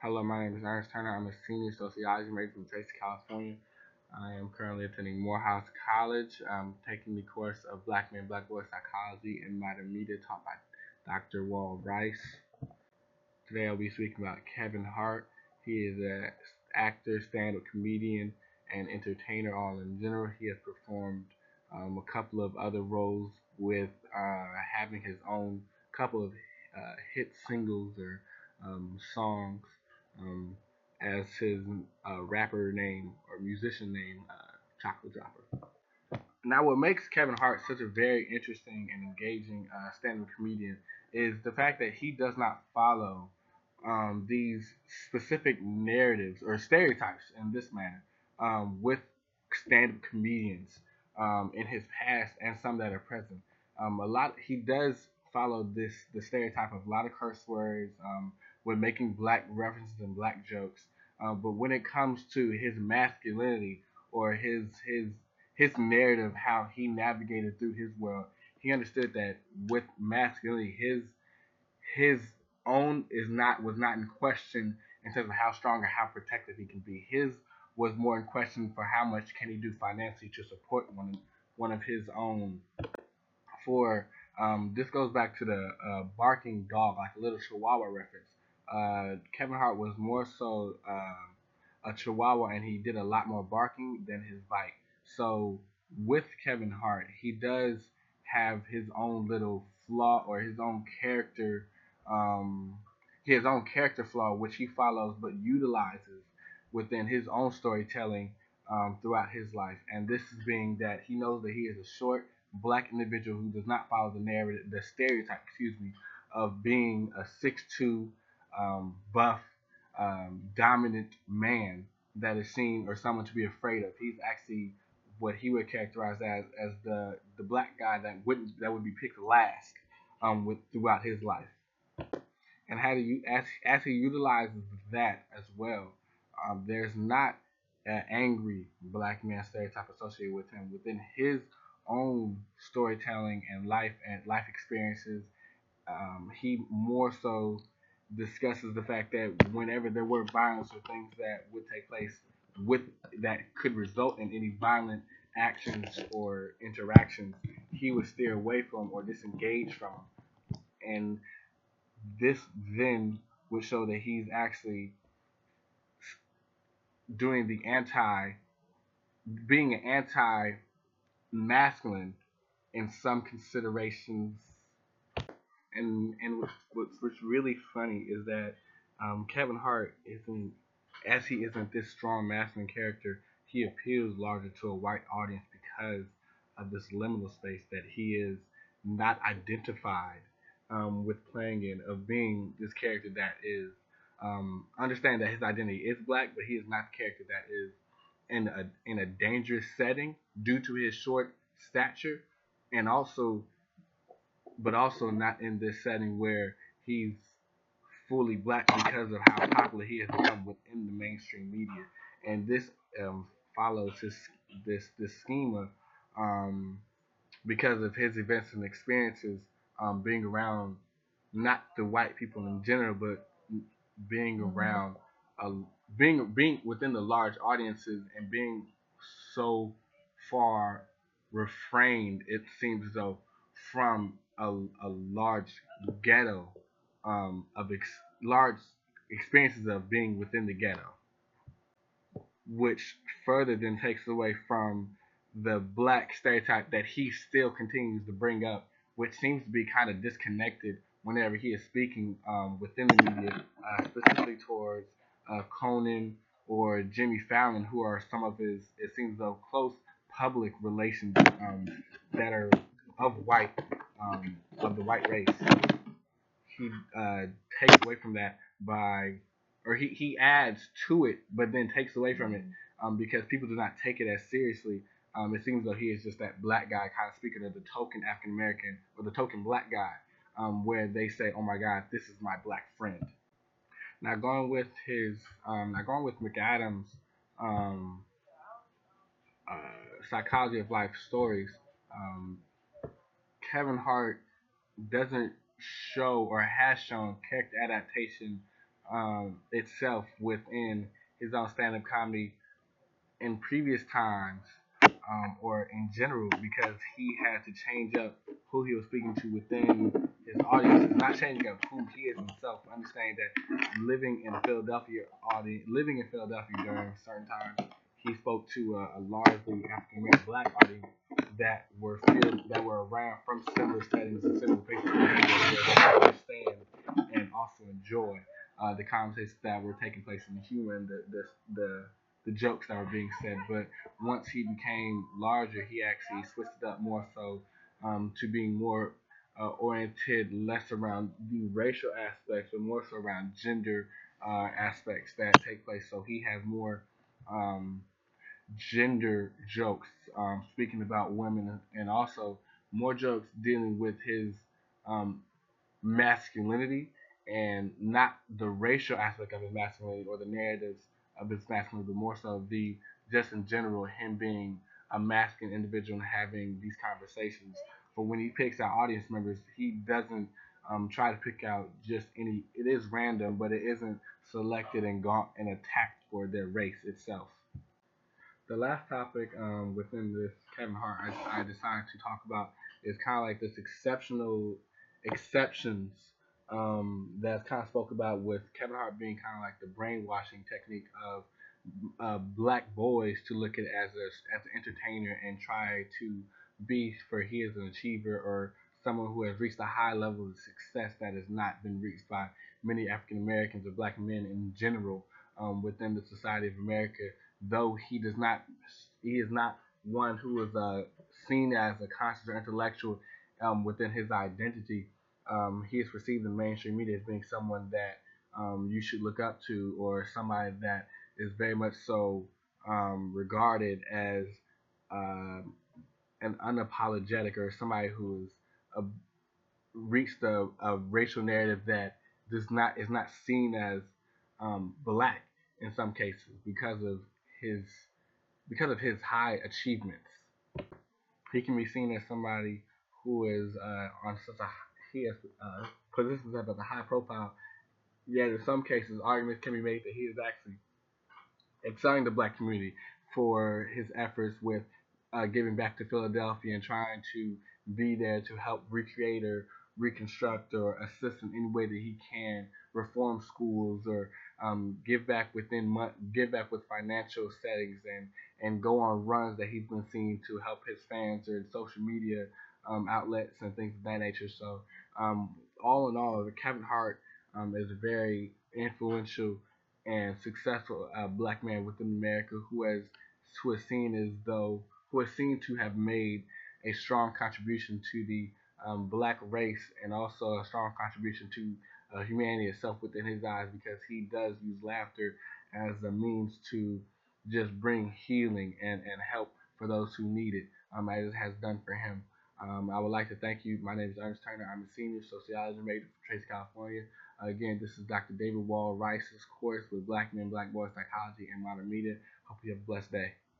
Hello, my name is Ernest Turner. I'm a senior sociology major from Tracy, California. I am currently attending Morehouse College. I'm taking the course of Black Men, Black Boys Psychology and Modern Media taught by Dr. Wall Rice. Today I'll be speaking about Kevin Hart. He is an actor, stand-up comedian, and entertainer all in general. He has performed a couple of other roles with having his own couple of hit singles or songs um, as his rapper name or musician name, Chocolate Dropper. Now, what makes Kevin Hart such a very interesting and engaging stand-up comedian is the fact that he does not follow these specific narratives or stereotypes in this manner with stand-up comedians in his past and some that are present. A lot he does follow the stereotype of a lot of curse words when making black references and black jokes. But when it comes to his masculinity or his narrative, how he navigated through his world, he understood that with masculinity, his own is not was not in question in terms of how strong or how protective he can be. His was more in question for how much can he do financially to support one of his own. For this goes back to the barking dog, like a little Chihuahua reference. Kevin Hart was more so a Chihuahua, and he did a lot more barking than his bite. So with Kevin Hart, he does have his own little flaw or his own character, um, his own character flaw, which he follows but utilizes within his own storytelling throughout his life. And this is being that he knows that he is a short black individual who does not follow the narrative, the stereotype, excuse me, of being a 6'2", buff, dominant man that is seen or someone to be afraid of. He's actually what he would characterize as the black guy that would be picked last with throughout his life. And how do you as he utilizes that as well, there's not an angry black man stereotype associated with him within his own storytelling and life experiences. He more so discusses the fact that whenever there were violence or things that would take place with that could result in any violent actions or interactions, he would steer away from or disengage from them. And this then would show that he's actually doing the being an anti masculine in some considerations. And what's really funny is that Kevin Hart isn't, as he isn't this strong masculine character, he appeals larger to a white audience because of this liminal space that he is not identified with playing in, of being this character that is understand that his identity is black, but he is not the character that is in a dangerous setting due to his short stature, and also but also not in this setting where he's fully black because of how popular he has become within the mainstream media. And this follows this schema um, because of his events and experiences being around not the white people in general, but being around uh, being within the large audiences and being so far refrained, it seems as though, from a large ghetto of large experiences of being within the ghetto, which further then takes away from the black stereotype that he still continues to bring up, which seems to be kind of disconnected whenever he is speaking within the media, specifically towards Conan or Jimmy Fallon, who are some of his, it seems though, close public relations that are of white, of the white race. He takes away from that by, or he adds to it, but then takes away from it because people do not take it as seriously. It seems though he is just that black guy, kind of speaking of the token African American or the token black guy, where they say, "Oh my God, this is my black friend." Now going with McAdams' um, psychology of life stories, um, Kevin Hart doesn't show or has shown character adaptation itself within his own stand-up comedy in previous times, or in general, because he had to change up who he was speaking to within his audience. It's not changing up who he is himself. Understanding that living in Philadelphia during certain times, he spoke to a largely African American black audience that were around from similar settings and similar places where he was, where they understand and also enjoy the conversations that were taking place in the humor and the jokes that were being said. But once he became larger, he actually switched it up more so to being more oriented less around the racial aspects, but more so around gender aspects that take place. So he has more um, gender jokes, speaking about women, and also more jokes dealing with his um, masculinity and not the racial aspect of his masculinity or the narratives of his masculinity, but more so the just in general him being a masculine individual and having these conversations. But when he picks out audience members, he doesn't try to pick out just any. It is random, but it isn't selected and gone and attacked for their race itself. The last topic within this Kevin Hart I decided to talk about is kind of like this exceptional exceptions that's kind of spoke about with Kevin Hart being kind of like the brainwashing technique of black boys to look at it as an entertainer and try to be for he is an achiever or someone who has reached a high level of success that has not been reached by many African Americans or black men in general within the society of America. Though he is not one who is seen as a conscious or intellectual within his identity. He is perceived in mainstream media as being someone that you should look up to, or somebody that is very much so regarded as um an unapologetic, or somebody who has reached a racial narrative that does not is not seen as black in some cases his because of his high achievements. He can be seen as somebody who is on such a he has positions up at a high profile. Yet in some cases, arguments can be made that he is actually excelling the black community for his efforts with giving back to Philadelphia and trying to be there to help recreate or reconstruct or assist in any way that he can, reform schools or give back with financial settings and go on runs that he's been seen to help his fans or social media outlets and things of that nature. So all in all, Kevin Hart is a very influential and successful black man within America who is seen as though who is seen to have made a strong contribution to the black race and also a strong contribution to humanity itself within his eyes, because he does use laughter as a means to just bring healing and help for those who need it, as it has done for him. I would like to thank you. My name is Ernest Turner. I'm a senior sociology major from Trace, California. Again, this is Dr. David Wall Rice's course with Black Men, Black Boys Psychology and Modern Media. Hope you have a blessed day.